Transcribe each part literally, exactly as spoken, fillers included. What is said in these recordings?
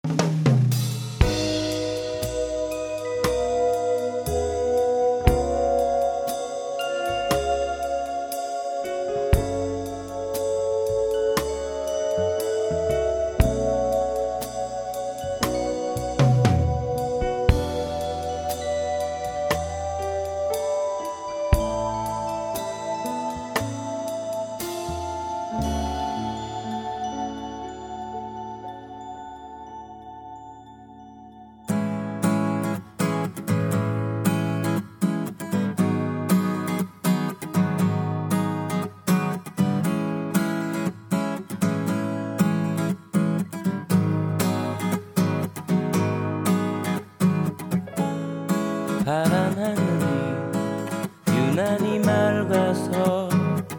파란 하늘이 유난히 맑아서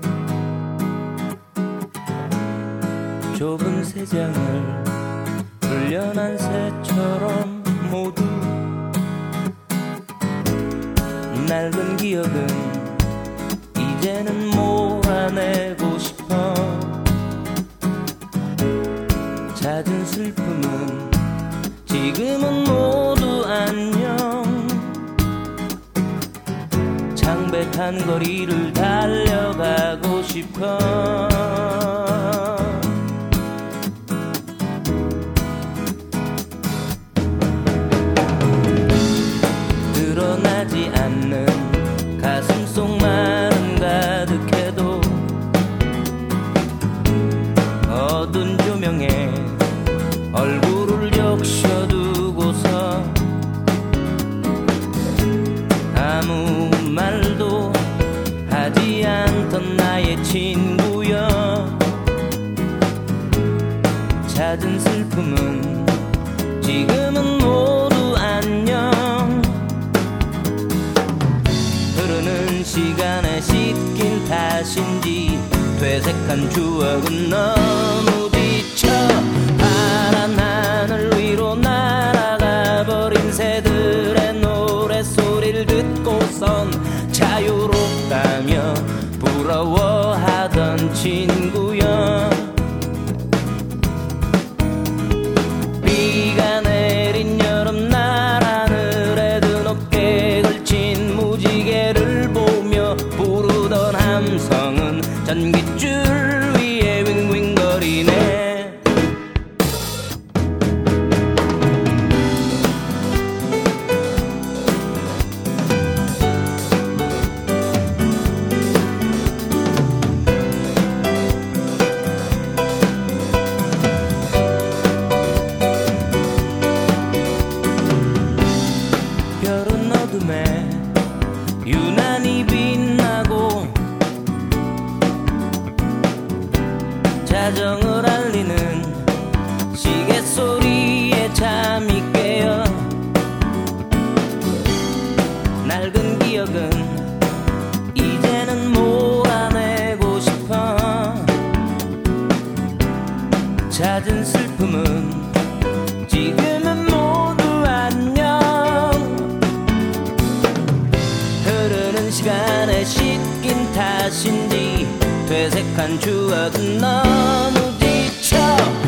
좁은 세상을 불련한 새처럼 모두 낡은 기억은 이제는 몰아내고 싶어. 잦은 슬픔은 지금은 모두 안녕. 창백한 거리를 달려가고 싶어. 드러나지 않는 가슴 속만은 가득해도 어두운 조명에 얼굴을 적셔두고서 아무 말도 하지 않던 나의 친구여. 잦은 슬픔은 지금은 모두 안녕. 흐르는 시간에 씻긴 탓인지 퇴색한 추억은 너무 지쳐. 파란 하늘 위로 날아가 버린 새들의 노랫소리를 듣고선 자유롭다며 부러워하던 친구여. 비가 내린 여름날 하늘에 드높게 걸친 무지개를 보며 부르던 함성은 전깃줄 위에 윙윙거리네. 별은 어둠에 유난히 빛나고 자정을 알리는 시계 소리에 잠이 깨어. 낡은 기억은 이제는 몰아내고 싶어. 잦은 슬픔은 지금은 모두 안녕. 흐르는 시간에 씻긴 탓인지 퇴색한 추억은 너무 지쳐.